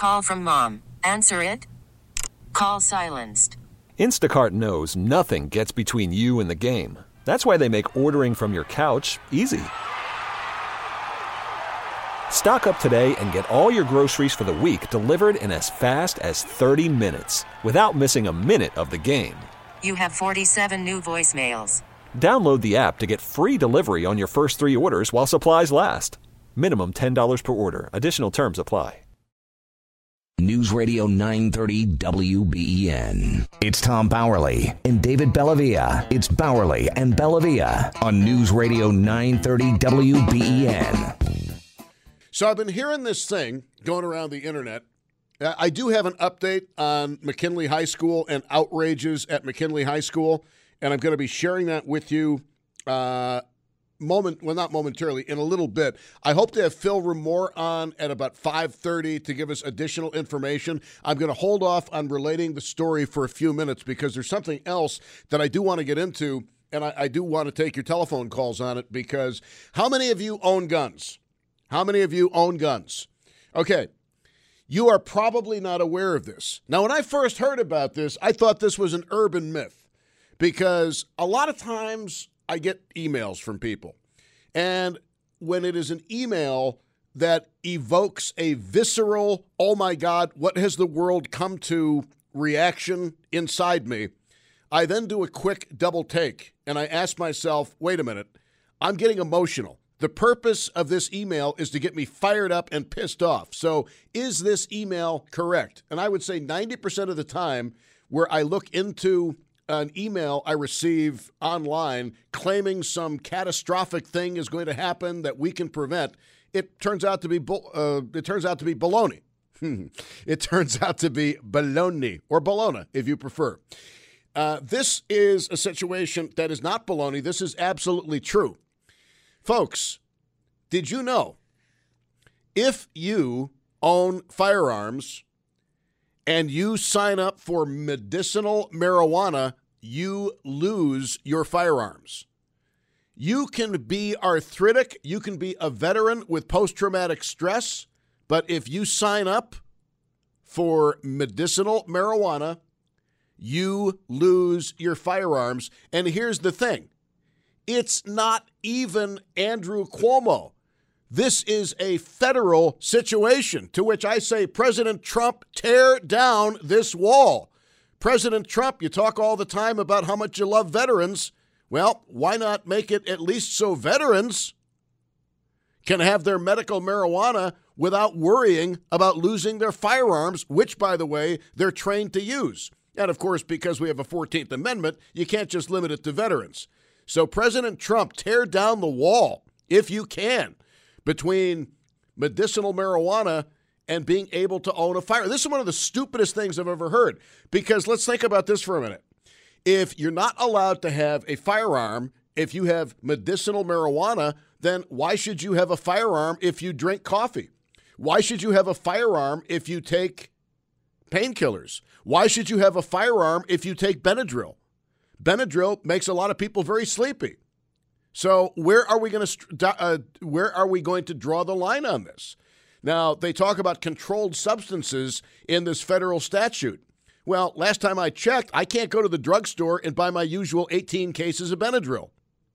Call from mom. Answer it. Call silenced. Instacart knows nothing gets between you and the game. That's why they make ordering from your couch easy. Stock up today and get all your groceries for the week delivered in as fast as 30 minutes without missing a minute of the game. You have 47 new voicemails. Download the app to get free delivery on your first 3 orders while supplies last. Minimum $10 per order. Additional terms apply. News Radio 930 WBEN. It's Tom Bowerly and David Bellavia. It's Bowerly and Bellavia on News Radio 930 WBEN. So I've been hearing this thing going around the internet. I do have an update on McKinley High School and outrages at McKinley High School, and I'm going to be sharing that with you not momentarily, in a little bit. I hope to have Phil Remore on at about 5:30 to give us additional information. I'm going to hold off on relating the story for a few minutes because there's something else that I do want to get into, and I do want to take your telephone calls on it because how many of you own guns? How many of you own guns? Okay, you are probably not aware of this. Now, when I first heard about this, I thought this was an urban myth because a lot of times I get emails from people. And when it is an email that evokes a visceral, oh my God, what has the world come to reaction inside me, I then do a quick double take and I ask myself, wait a minute, I'm getting emotional. The purpose of this email is to get me fired up and pissed off. So is this email correct? And I would say 90% of the time where I look into an email I receive online claiming some catastrophic thing is going to happen that we can prevent, it turns out to be baloney. It turns out to be baloney or bologna, if you prefer. This is a situation that is not baloney. This is absolutely true. Folks, did you know if you own firearms and you sign up for medicinal marijuana, you lose your firearms? You can be arthritic, you can be a veteran with post-traumatic stress, but if you sign up for medicinal marijuana, you lose your firearms. And here's the thing. It's not even Andrew Cuomo. This is a federal situation, to which I say, President Trump, tear down this wall. President Trump, you talk all the time about how much you love veterans. Well, why not make it at least so veterans can have their medical marijuana without worrying about losing their firearms, which, by the way, they're trained to use. And, of course, because we have a 14th Amendment, you can't just limit it to veterans. So, President Trump, tear down the wall, if you can, between medicinal marijuana and being able to own a firearm. This is one of the stupidest things I've ever heard, because let's think about this for a minute. If you're not allowed to have a firearm, if you have medicinal marijuana, then why should you have a firearm if you drink coffee? Why should you have a firearm if you take painkillers? Why should you have a firearm if you take Benadryl? Benadryl makes a lot of people very sleepy. So where are we going to draw the line on this? Now, they talk about controlled substances in this federal statute. Well, last time I checked, I can't go to the drugstore and buy my usual 18 cases of Benadryl.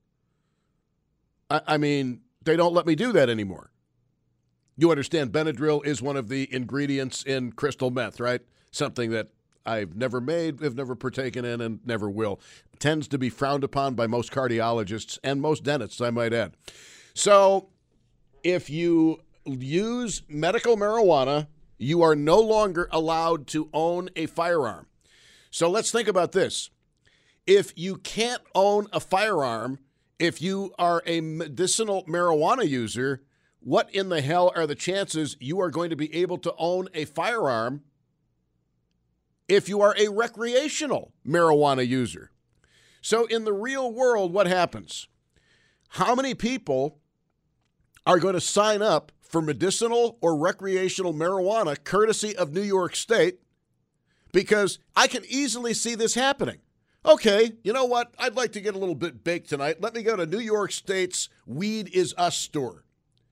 I mean, they don't let me do that anymore. You understand Benadryl is one of the ingredients in crystal meth, right? Something that I've never made, have never partaken in, and never will. Tends to be frowned upon by most cardiologists and most dentists, I might add. So if you use medical marijuana, you are no longer allowed to own a firearm. So let's think about this. If you can't own a firearm, if you are a medicinal marijuana user, what in the hell are the chances you are going to be able to own a firearm if you are a recreational marijuana user? So in the real world, what happens? How many people are going to sign up for medicinal or recreational marijuana courtesy of New York State? Because I can easily see this happening. Okay, you know what? I'd like to get a little bit baked tonight. Let me go to New York State's Weed Is Us store.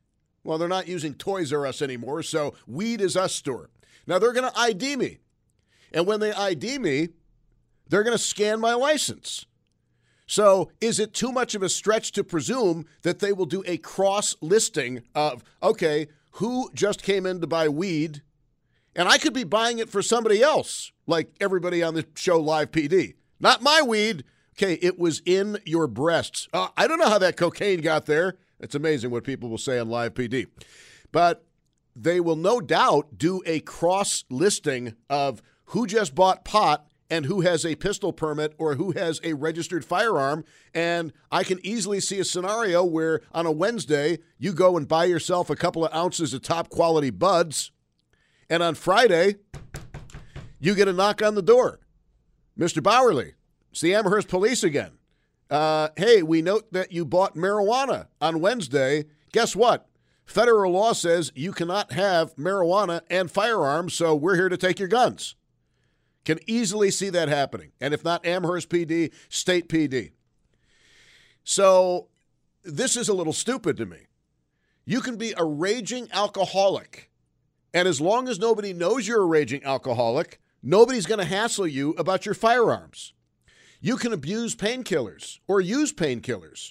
Well, they're not using Toys R Us anymore, so Weed is Us store. Now, they're going to ID me. And when they ID me, they're going to scan my license. So is it too much of a stretch to presume that they will do a cross-listing of, okay, who just came in to buy weed? And I could be buying it for somebody else, like everybody on the show Live PD. Not my weed. Okay, it was in your breasts. I don't know how that cocaine got there. It's amazing what people will say on Live PD. But they will no doubt do a cross-listing of who just bought pot and who has a pistol permit or who has a registered firearm. And I can easily see a scenario where on a Wednesday, you go and buy yourself a couple of ounces of top-quality buds, and on Friday, you get a knock on the door. Mr. Bowerly, it's the Amherst Police again. Hey, we note that you bought marijuana on Wednesday. Guess what? Federal law says you cannot have marijuana and firearms, so we're here to take your guns. Can easily see that happening. And if not Amherst PD, State PD. So this is a little stupid to me. You can be a raging alcoholic, and as long as nobody knows you're a raging alcoholic, nobody's going to hassle you about your firearms. You can abuse painkillers or use painkillers,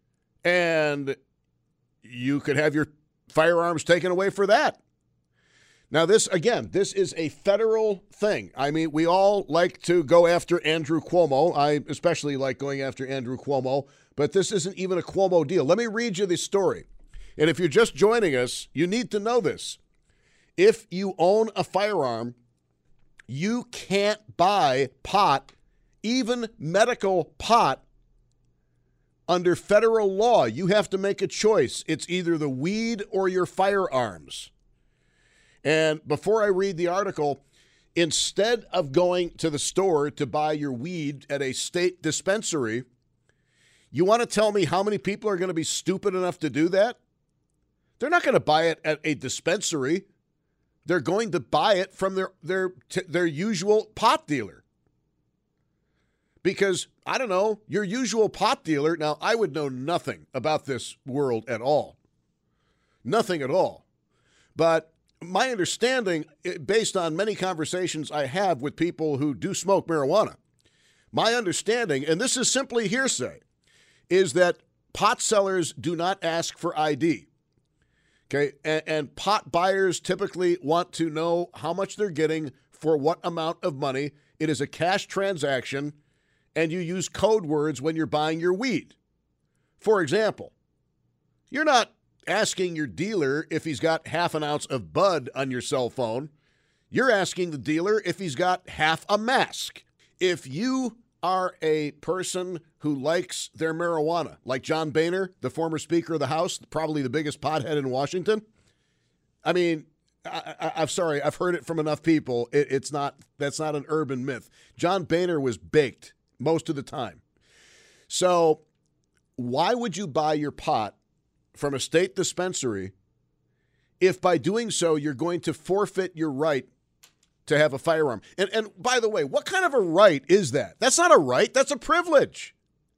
and you could have your firearms taken away for that. Now, this is a federal thing. I mean, we all like to go after Andrew Cuomo. I especially like going after Andrew Cuomo, but this isn't even a Cuomo deal. Let me read you this story. And if you're just joining us, you need to know this. If you own a firearm, you can't buy pot, even medical pot, under federal law. You have to make a choice. It's either the weed or your firearms. And before I read the article, instead of going to the store to buy your weed at a state dispensary, you want to tell me how many people are going to be stupid enough to do that? They're not going to buy it at a dispensary. They're going to buy it from their usual pot dealer. Because, I don't know, your usual pot dealer, now I would know nothing about this world at all. Nothing at all. But my understanding, based on many conversations I have with people who do smoke marijuana, my understanding, and this is simply hearsay, is that pot sellers do not ask for ID. Okay, and pot buyers typically want to know how much they're getting for what amount of money. It is a cash transaction, and you use code words when you're buying your weed. For example, you're not asking your dealer if he's got half an ounce of bud on your cell phone. You're asking the dealer if he's got half a mask. If you are a person who likes their marijuana, like John Boehner, the former Speaker of the House, probably the biggest pothead in Washington. I mean, I'm sorry, I've heard it from enough people. That's not an urban myth. John Boehner was baked most of the time. So why would you buy your pot from a state dispensary if by doing so you're going to forfeit your right to have a firearm? And by the way, what kind of a right is that? That's not a right. That's a privilege.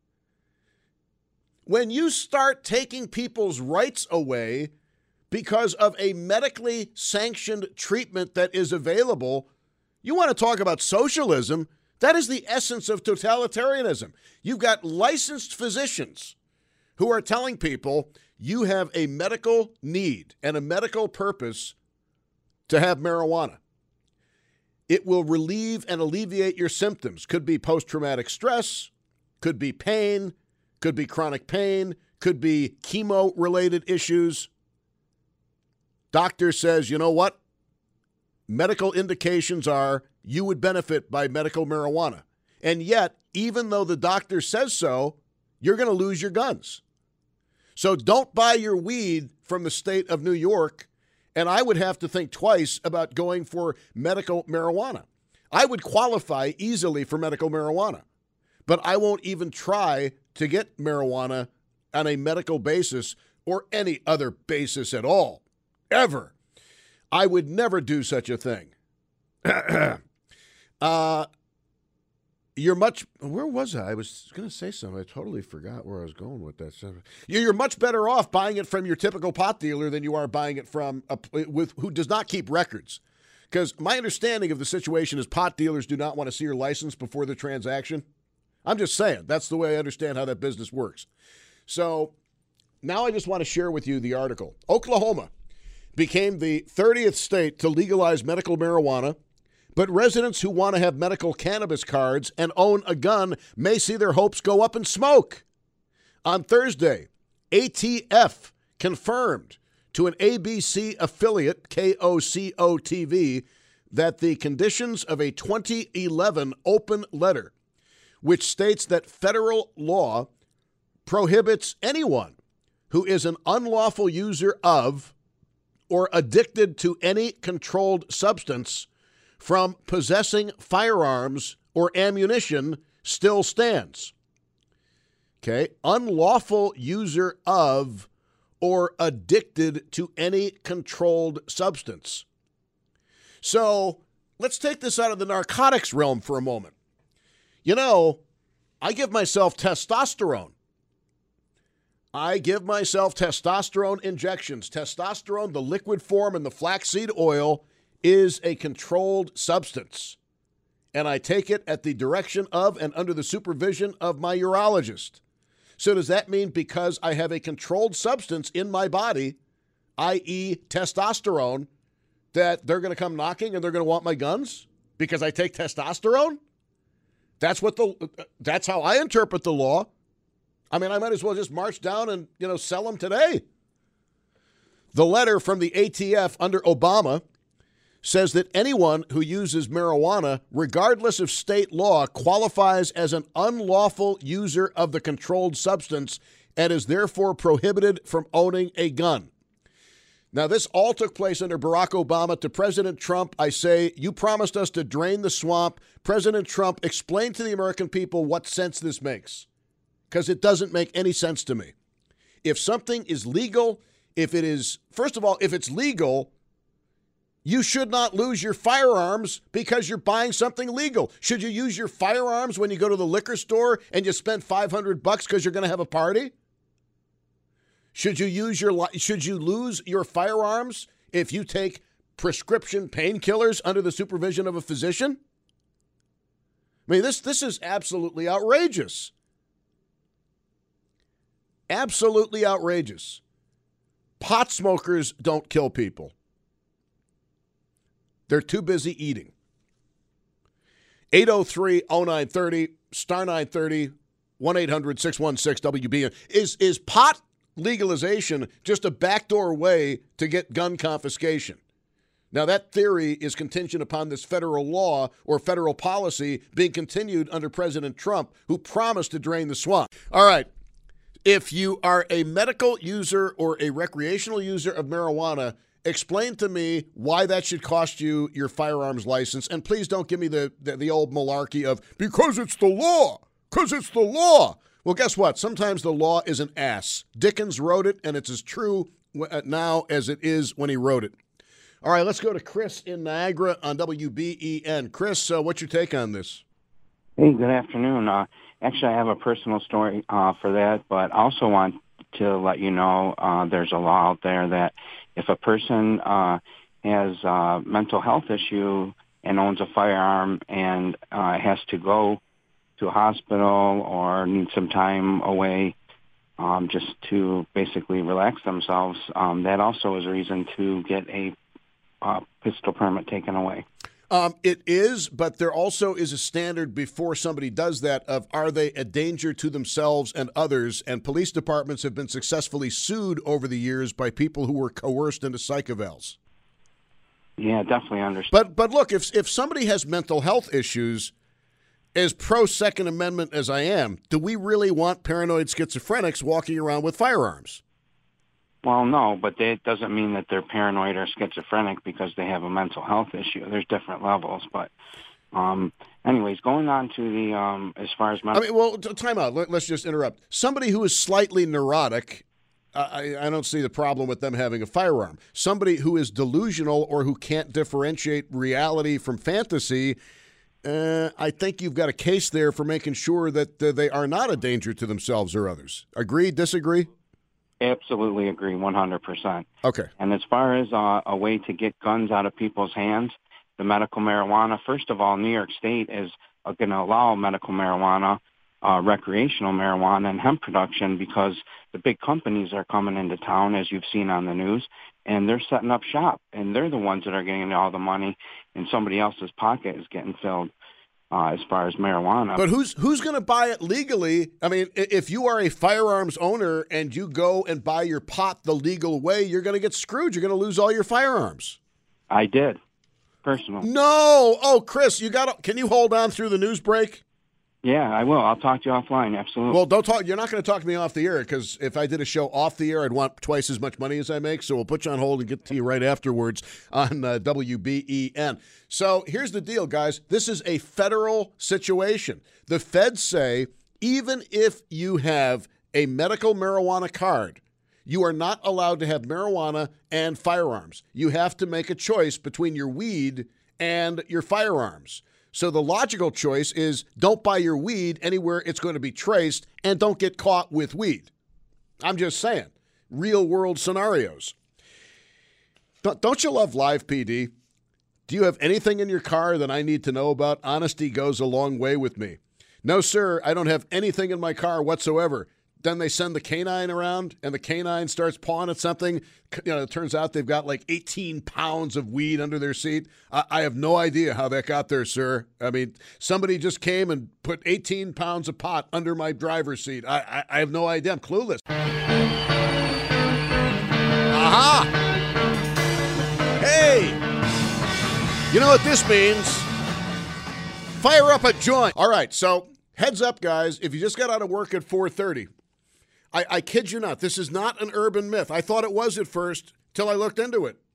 When you start taking people's rights away because of a medically sanctioned treatment that is available, you want to talk about socialism? That is the essence of totalitarianism. You've got licensed physicians who are telling people you have a medical need and a medical purpose to have marijuana. It will relieve and alleviate your symptoms. Could be post-traumatic stress, could be pain, could be chronic pain, could be chemo-related issues. Doctor says, you know what? Medical indications are you would benefit by medical marijuana. And yet, even though the doctor says so, you're going to lose your guns. So don't buy your weed from the state of New York, and I would have to think twice about going for medical marijuana. I would qualify easily for medical marijuana, but I won't even try to get marijuana on a medical basis or any other basis at all, ever. I would never do such a thing. where was I? I was going to say something. I totally forgot where I was going with that. You're much better off buying it from your typical pot dealer than you are buying it from who does not keep records. Because my understanding of the situation is pot dealers do not want to see your license before the transaction. I'm just saying. That's the way I understand how that business works. So now I just want to share with you the article. Oklahoma became the 30th state to legalize medical marijuana, but residents who want to have medical cannabis cards and own a gun may see their hopes go up in smoke. On Thursday, ATF confirmed to an ABC affiliate, KOCO-TV, that the conditions of a 2011 open letter, which states that federal law prohibits anyone who is an unlawful user of or addicted to any controlled substance from possessing firearms or ammunition still stands. Okay, unlawful user of or addicted to any controlled substance. So let's take this out of the narcotics realm for a moment. You know, I give myself testosterone. I give myself testosterone injections. Testosterone, the liquid form in the flaxseed oil, is a controlled substance. And I take it at the direction of and under the supervision of my urologist. So does that mean because I have a controlled substance in my body, i.e. testosterone, that they're going to come knocking and they're going to want my guns because I take testosterone? That's how I interpret the law. I mean, I might as well just march down and, sell them today. The letter from the ATF under Obama says that anyone who uses marijuana, regardless of state law, qualifies as an unlawful user of the controlled substance and is therefore prohibited from owning a gun. Now, this all took place under Barack Obama. To President Trump, I say, you promised us to drain the swamp. President Trump, explain to the American people what sense this makes, because it doesn't make any sense to me. If something is legal, first of all, if it's legal, you should not lose your firearms because you're buying something legal. Should you use your firearms when you go to the liquor store and you spend $500 because you're going to have a party? Should you lose your firearms if you take prescription painkillers under the supervision of a physician? I mean, this is absolutely outrageous. Absolutely outrageous. Pot smokers don't kill people. They're too busy eating. 803-0930, star 930, 1-800-616-WBN. Is pot legalization just a backdoor way to get gun confiscation? Now, that theory is contingent upon this federal law or federal policy being continued under President Trump, who promised to drain the swamp. All right. If you are a medical user or a recreational user of marijuana, explain to me why that should cost you your firearms license. And please don't give me the old malarkey of, because it's the law, because it's the law. Well, guess what? Sometimes the law is an ass. Dickens wrote it, and it's as true now as it is when he wrote it. All right, let's go to Chris in Niagara on WBEN. Chris, what's your take on this? Hey, good afternoon. Actually, I have a personal story for that, but I also want to let you know there's a law out there that if a person has a mental health issue and owns a firearm and has to go to a hospital or need some time away just to basically relax themselves, that also is a reason to get a pistol permit taken away. It is, but there also is a standard before somebody does that of, are they a danger to themselves and others? And police departments have been successfully sued over the years by people who were coerced into psych evals. Yeah, definitely understand. But look, if somebody has mental health issues, as pro-Second Amendment as I am, do we really want paranoid schizophrenics walking around with firearms? Well, no, but that doesn't mean that they're paranoid or schizophrenic because they have a mental health issue. There's different levels. But anyways, going on to the as far as time out. Let's just interrupt. Somebody who is slightly neurotic, I don't see the problem with them having a firearm. Somebody who is delusional or who can't differentiate reality from fantasy, I think you've got a case there for making sure that they are not a danger to themselves or others. Agree, disagree? Absolutely agree, 100%. Okay. And as far as a way to get guns out of people's hands, the medical marijuana, first of all, New York State is going to allow medical marijuana, recreational marijuana, and hemp production because the big companies are coming into town, as you've seen on the news, and they're setting up shop, and they're the ones that are getting all the money, and somebody else's pocket is getting filled as far as marijuana. But who's going to buy it legally? I mean, if you are a firearms owner and you go and buy your pot the legal way, you're going to get screwed. You're going to lose all your firearms. I did, personally. No. Oh, Chris, can you hold on through the news break? Yeah, I will. I'll talk to you offline, absolutely. Well, don't talk. You're not going to talk to me off the air because if I did a show off the air, I'd want twice as much money as I make. So we'll put you on hold and get to you right afterwards on WBEN. So here's the deal, guys. This is a federal situation. The feds say even if you have a medical marijuana card, you are not allowed to have marijuana and firearms. You have to make a choice between your weed and your firearms. So the logical choice is don't buy your weed anywhere it's going to be traced and don't get caught with weed. I'm just saying, real world scenarios. Don't you love Live PD? Do you have anything in your car that I need to know about? Honesty goes a long way with me. No, sir, I don't have anything in my car whatsoever. Then they send the canine around, and the canine starts pawing at something. It turns out they've got like 18 pounds of weed under their seat. I have no idea how that got there, sir. I mean, somebody just came and put 18 pounds of pot under my driver's seat. I have no idea. I'm clueless. Aha! Hey! You know what this means? Fire up a joint. All right, so heads up, guys. If you just got out of work at 4:30, I kid you not, this is not an urban myth. I thought it was at first till I looked into it.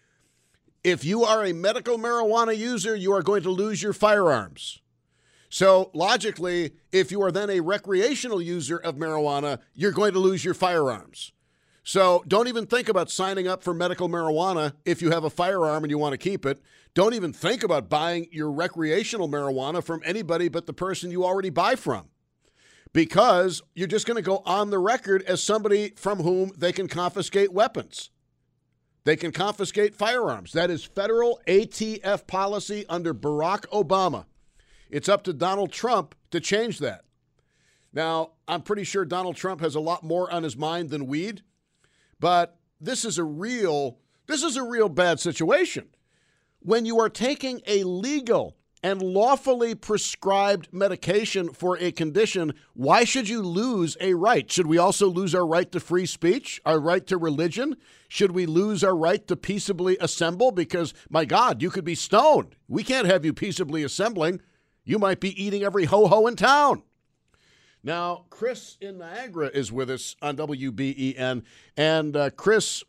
If you are a medical marijuana user, you are going to lose your firearms. So logically, if you are then a recreational user of marijuana, you're going to lose your firearms. So don't even think about signing up for medical marijuana if you have a firearm and you want to keep it. Don't even think about buying your recreational marijuana from anybody but the person you already buy from, because you're just going to go on the record as somebody from whom they can confiscate weapons. They can confiscate firearms. That is federal ATF policy under Barack Obama. It's up to Donald Trump to change that. Now, I'm pretty sure Donald Trump has a lot more on his mind than weed, but this is a real bad situation. When you are taking a legal and lawfully prescribed medication for a condition, why should you lose a right? Should we also lose our right to free speech, our right to religion? Should we lose our right to peaceably assemble? Because, my God, you could be stoned. We can't have you peaceably assembling. You might be eating every ho-ho in town. Now, Chris in Niagara is with us on WBEN. And, Chris,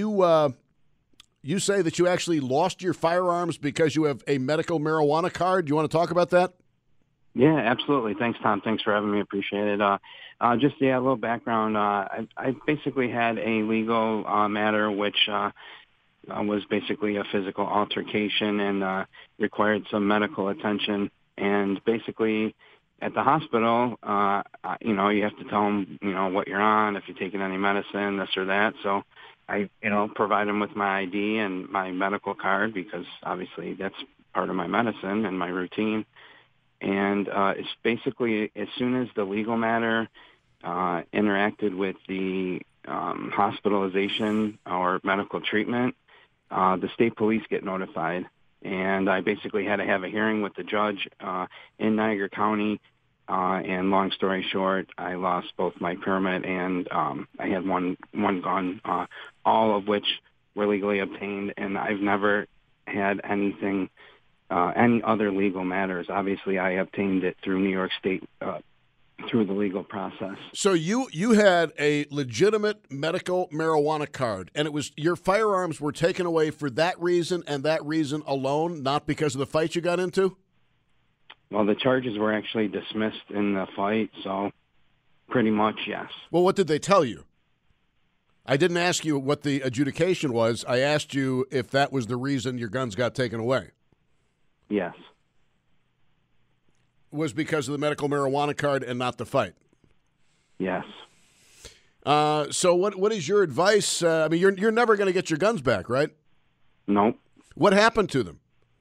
you say that you actually lost your firearms because you have a medical marijuana card. Do you want to talk about that? Yeah, absolutely. Thanks, Tom. Thanks for having me. Appreciate it. A little background. I basically had a legal matter which was basically a physical altercation and required some medical attention. And basically at the hospital, you have to tell them, what you're on, if you're taking any medicine, this or that. So I, provide them with my ID and my medical card because obviously that's part of my medicine and my routine. And it's basically as soon as the legal matter interacted with the hospitalization or medical treatment, the state police get notified. And I basically had to have a hearing with the judge in Niagara County. And long story short, I lost both my permit and I had one gun, all of which were legally obtained. And I've never had anything, any other legal matters. Obviously, I obtained it through New York State, through the legal process. So you had a legitimate medical marijuana card, and it was your firearms were taken away for that reason and that reason alone, not because of the fight you got into? Well, the charges were actually dismissed in the fight, so pretty much, yes. Well, what did they tell you? I didn't ask you what the adjudication was. I asked you if that was the reason your guns got taken away. Yes. was because of the medical marijuana card and not the fight. Yes. So what is your advice? I mean, you're never going to get your guns back, right? Nope. What happened to them?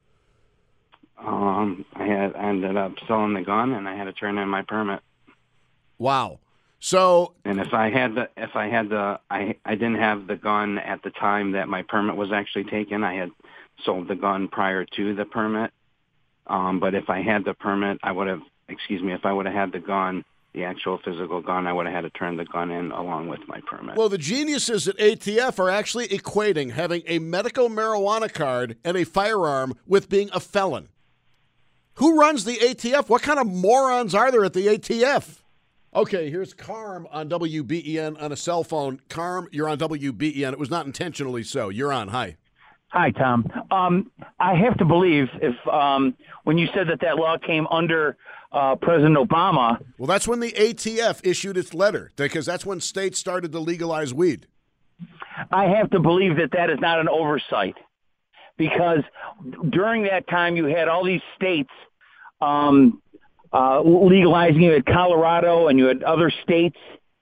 I ended up selling the gun, and I had to turn in my permit. Wow. So, and I didn't have the gun at the time that my permit was actually taken. I had sold the gun prior to the permit. But if I had the permit, if I would have had the gun, the actual physical gun, I would have had to turn the gun in along with my permit. Well, the geniuses at ATF are actually equating having a medical marijuana card and a firearm with being a felon. Who runs the ATF? What kind of morons are there at the ATF? Okay, here's Carm on WBEN on a cell phone. Carm, you're on WBEN. It was not intentionally so. You're on. Hi. Hi, Tom. I have to believe if when you said that law came under President Obama. Well, that's when the ATF issued its letter, because that's when states started to legalize weed. I have to believe that is not an oversight, because during that time you had all these states legalizing. You had Colorado and you had other states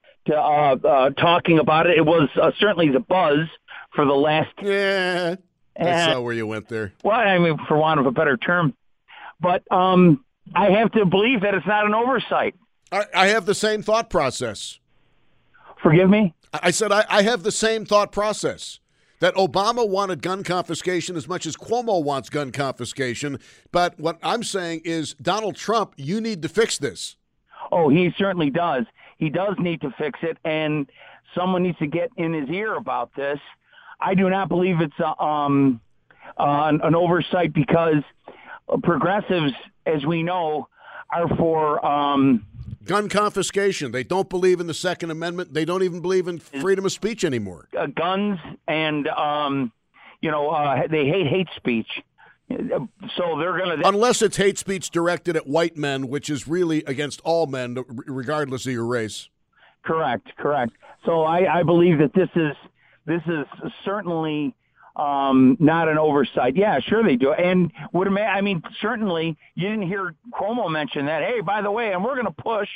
talking about it. It was certainly the buzz for the last. Yeah, that's not where you went there. Well, I mean, for want of a better term, but I have to believe that it's not an oversight. I have the same thought process. Forgive me? I said I have the same thought process. That Obama wanted gun confiscation as much as Cuomo wants gun confiscation. But what I'm saying is, Donald Trump, you need to fix this. Oh, he certainly does. He does need to fix it, and someone needs to get in his ear about this. I do not believe it's an oversight, because progressives, as we know, are for gun confiscation. They don't believe in the Second Amendment. They don't even believe in freedom of speech anymore. Guns and, they hate speech. So they're going to... Unless it's hate speech directed at white men, which is really against all men, regardless of your race. Correct. So I believe that this is certainly not an oversight. Yeah, sure they do. And certainly you didn't hear Cuomo mention that. Hey, by the way, and we're going to push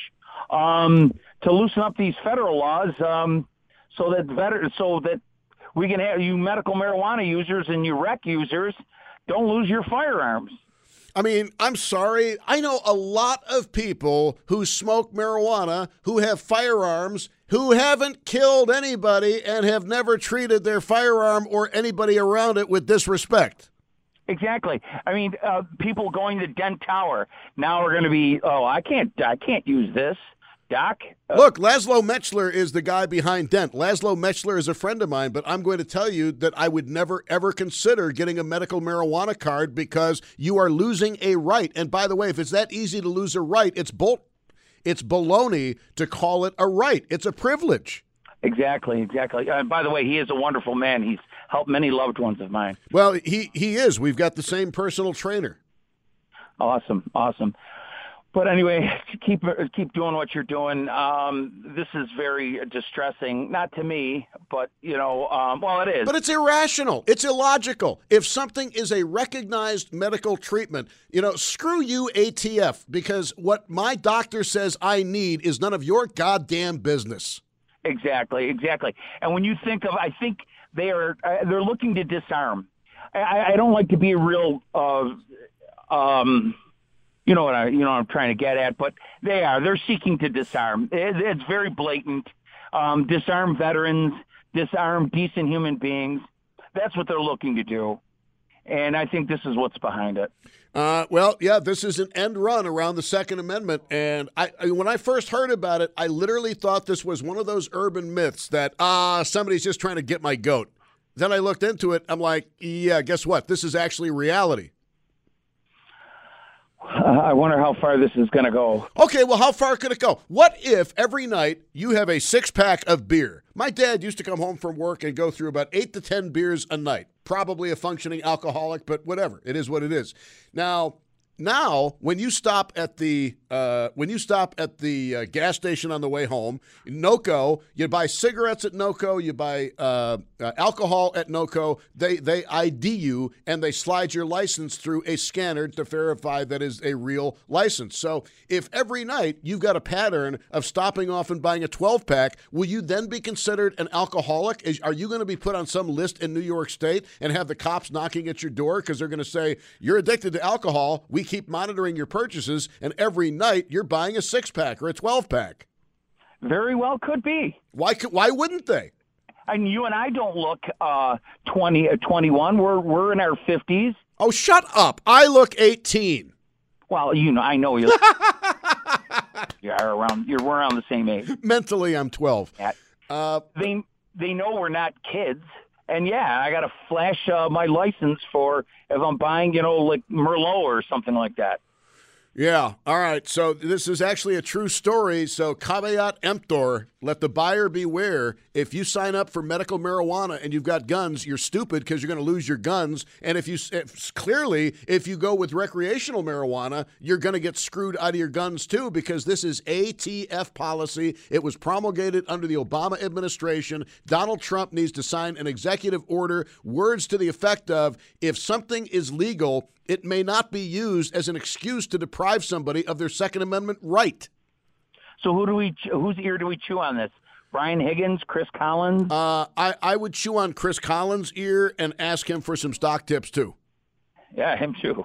to loosen up these federal laws so that we can have you medical marijuana users and you rec users don't lose your firearms. I mean, I'm sorry. I know a lot of people who smoke marijuana, who have firearms, who haven't killed anybody and have never treated their firearm or anybody around it with disrespect. Exactly. I mean, people going to Dent Tower now are going to be, I can't use this, Doc. Look, Laszlo Metzler is the guy behind Dent. Laszlo Metzler is a friend of mine, but I'm going to tell you that I would never, ever consider getting a medical marijuana card, because you are losing a right. And by the way, if it's that easy to lose a right, it's baloney to call it a right. It's a privilege. Exactly. By the way, he is a wonderful man. He's helped many loved ones of mine. Well, he is. We've got the same personal trainer. Awesome. But anyway, keep doing what you're doing. This is very distressing, not to me, but, it is. But it's irrational. It's illogical. If something is a recognized medical treatment, screw you, ATF, because what my doctor says I need is none of your goddamn business. Exactly. And when you think of, I think they're looking to disarm. I don't like to be a real, you know what I'm trying to get at, but they're seeking to disarm. It's very blatant. Disarm veterans, disarm decent human beings. That's what they're looking to do. And I think this is what's behind it. This is an end run around the Second Amendment. And when I first heard about it, I literally thought this was one of those urban myths that, somebody's just trying to get my goat. Then I looked into it. I'm like, yeah, guess what? This is actually reality. I wonder how far this is going to go. Okay, well, how far could it go? What if every night you have a 6-pack of beer? My dad used to come home from work and go through about 8 to 10 beers a night. Probably a functioning alcoholic, but whatever. It is what it is. Now, when you stop at the when you stop at the gas station on the way home, NOCO, you buy cigarettes at NOCO, you buy alcohol at NOCO, they ID you, and they slide your license through a scanner to verify that is a real license. So if every night you've got a pattern of stopping off and buying a 12-pack, will you then be considered an alcoholic? Are you going to be put on some list in New York State and have the cops knocking at your door because they're going to say, you're addicted to alcohol, we keep monitoring your purchases, and every night you're buying a 6-pack or a 12-pack? Very well could be. Why wouldn't they? And you and I don't look 21. We're in our 50s. Oh, shut up. I look 18. Well, I know you. We're around the same age. Mentally, I'm 12. They know we're not kids. And yeah, I got to flash my license for if I'm buying, like Merlot or something like that. Yeah. All right. So this is actually a true story. So caveat emptor, let the buyer beware. If you sign up for medical marijuana and you've got guns, you're stupid because you're going to lose your guns. And if you go with recreational marijuana, you're going to get screwed out of your guns too, because this is ATF policy. It was promulgated under the Obama administration. Donald Trump needs to sign an executive order, words to the effect of, if something is legal, it may not be used as an excuse to deprive somebody of their Second Amendment right. So whose ear do we chew on this? Brian Higgins, Chris Collins? I would chew on Chris Collins' ear and ask him for some stock tips too. Yeah, him too.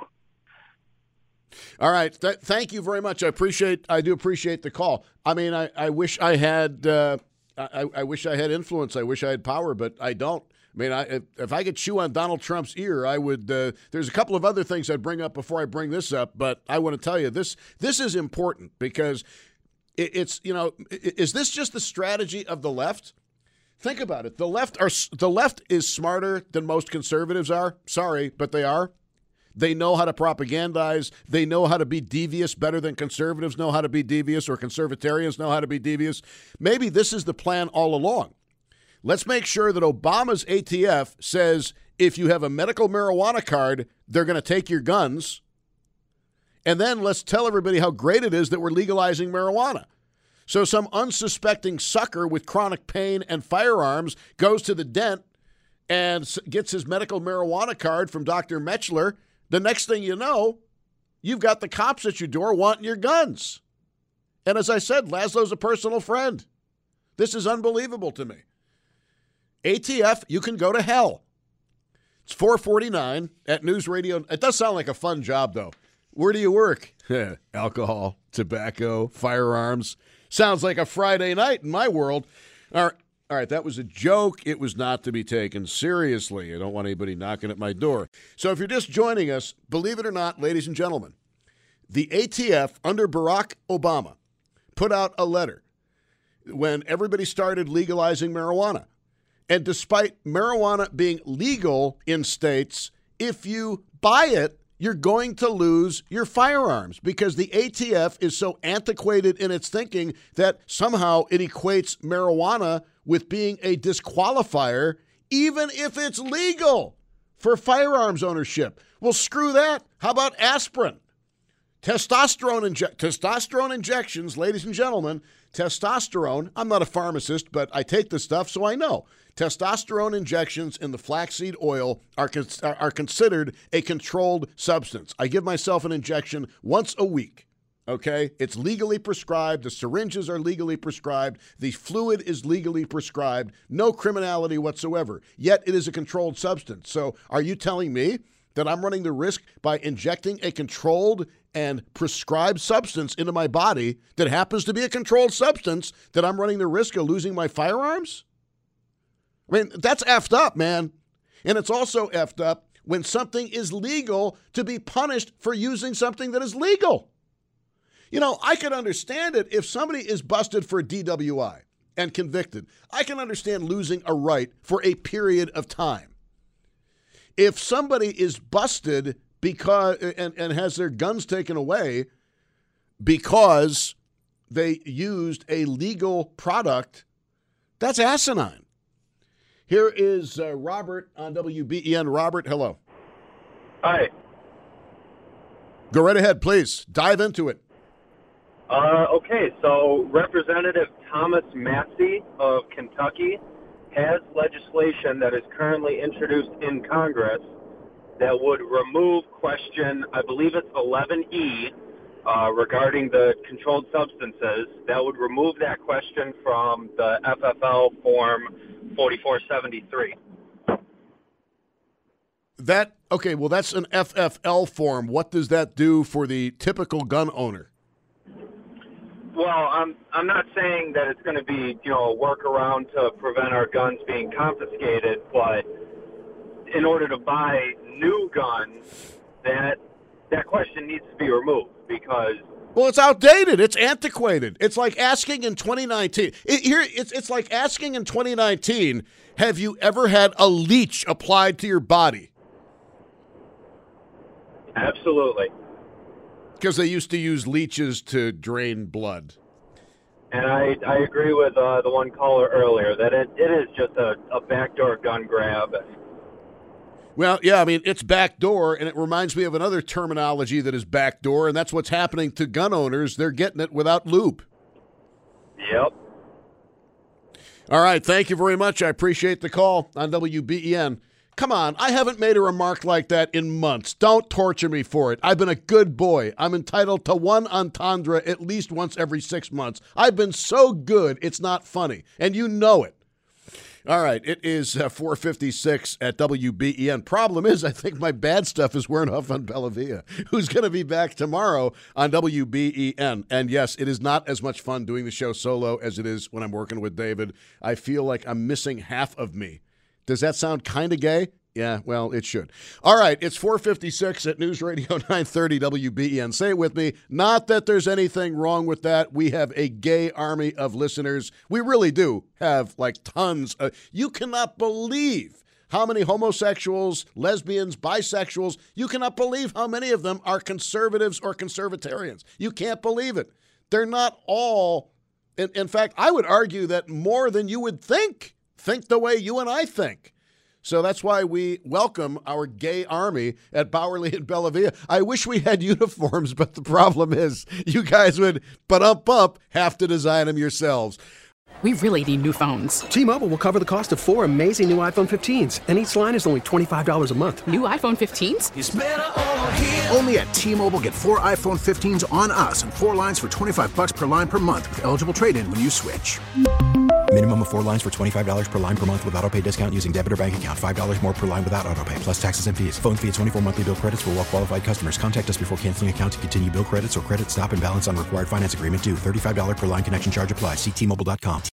All right. Thank you very much. I do appreciate the call. I mean, I wish I had I wish I had influence. I wish I had power, but I don't. I mean, if I could chew on Donald Trump's ear, I would. There's a couple of other things I'd bring up before I bring this up, but I want to tell you this is important because it's is this just the strategy of the left? Think about it. The left is smarter than most conservatives are. Sorry, but they are. They know how to propagandize. They know how to be devious better than conservatives know how to be devious, or conservatarians know how to be devious. Maybe this is the plan all along. Let's make sure that Obama's ATF says if you have a medical marijuana card, they're going to take your guns. And then let's tell everybody how great it is that we're legalizing marijuana. So some unsuspecting sucker with chronic pain and firearms goes to the dent and gets his medical marijuana card from Dr. Metzler. The next thing you know, you've got the cops at your door wanting your guns. And as I said, Laszlo's a personal friend. This is unbelievable to me. ATF, you can go to hell. It's 4:49 at News Radio. It does sound like a fun job, though. Where do you work? Alcohol, tobacco, firearms. Sounds like a Friday night in my world. All right, that was a joke. It was not to be taken seriously. I don't want anybody knocking at my door. So if you're just joining us, believe it or not, ladies and gentlemen, the ATF under Barack Obama put out a letter when everybody started legalizing marijuana. And despite marijuana being legal in states, if you buy it, you're going to lose your firearms because the ATF is so antiquated in its thinking that somehow it equates marijuana with being a disqualifier, even if it's legal for firearms ownership. Well, screw that. How about aspirin? Testosterone injections, ladies and gentlemen, testosterone. I'm not a pharmacist, but I take this stuff, so I know. Testosterone injections in the flaxseed oil are considered a controlled substance. I give myself an injection once a week, okay? It's legally prescribed. The syringes are legally prescribed. The fluid is legally prescribed. No criminality whatsoever. Yet it is a controlled substance. So are you telling me that I'm running the risk by injecting a controlled and prescribed substance into my body that happens to be a controlled substance, that I'm running the risk of losing my firearms? I mean, that's effed up, man. And it's also effed up when something is legal to be punished for using something that is legal. You know, I could understand it if somebody is busted for a DWI and convicted. I can understand losing a right for a period of time. If somebody is busted because and has their guns taken away because they used a legal product, that's asinine. Here is Robert on WBEN. Robert, hello. Hi. Go right ahead, please. Dive into it. Okay, so Representative Thomas Massey of Kentucky has legislation that is currently introduced in Congress that would remove question, I believe it's 11E, regarding the controlled substances. That would remove that question from the FFL Form 4473. That's an FFL form. What does that do for the typical gun owner? Well, I'm not saying that it's going to be, a workaround to prevent our guns being confiscated, but in order to buy new guns, that question needs to be removed because... Well, it's outdated. It's antiquated. It's like asking in 2019. It's like asking in 2019, have you ever had a leech applied to your body? Absolutely. Because they used to use leeches to drain blood. And I agree with the one caller earlier that it is just a backdoor gun grab. Well, yeah, I mean, it's backdoor, and it reminds me of another terminology that is backdoor, and that's what's happening to gun owners. They're getting it without lube. Yep. All right, thank you very much. I appreciate the call on WBEN. Come on, I haven't made a remark like that in months. Don't torture me for it. I've been a good boy. I'm entitled to one entendre at least once every 6 months. I've been so good, it's not funny, and you know it. All right, it is 4:56 at WBEN. Problem is, I think my bad stuff is wearing off on Bellavia, who's going to be back tomorrow on WBEN. And yes, it is not as much fun doing the show solo as it is when I'm working with David. I feel like I'm missing half of me. Does that sound kind of gay? Yeah, well, it should. All right, it's 4:56 at News Radio 930 WBEN. Say it with me. Not that there's anything wrong with that. We have a gay army of listeners. We really do have like tons. You cannot believe how many homosexuals, lesbians, bisexuals, you cannot believe how many of them are conservatives or conservatarians. You can't believe it. They're not all. In fact, I would argue that more than you would think the way you and I think. So that's why we welcome our gay army at Bowerly and Bellavia. I wish we had uniforms, but the problem is you guys would, have to design them yourselves. We really need new phones. T-Mobile will cover the cost of 4 amazing new iPhone 15s, and each line is only $25 a month. New iPhone 15s? It's better over here. Only at T-Mobile, get 4 iPhone 15s on us and 4 lines for $25 per line per month with eligible trade-in when you switch. Minimum of 4 lines for $25 per line per month with autopay discount using debit or bank account. $5 more per line without autopay, plus taxes and fees. Phone fee at 24 monthly bill credits for well-qualified customers. Contact us before canceling account to continue bill credits or credit stop and balance on required finance agreement due. $35 per line connection charge applies. See T-Mobile.com.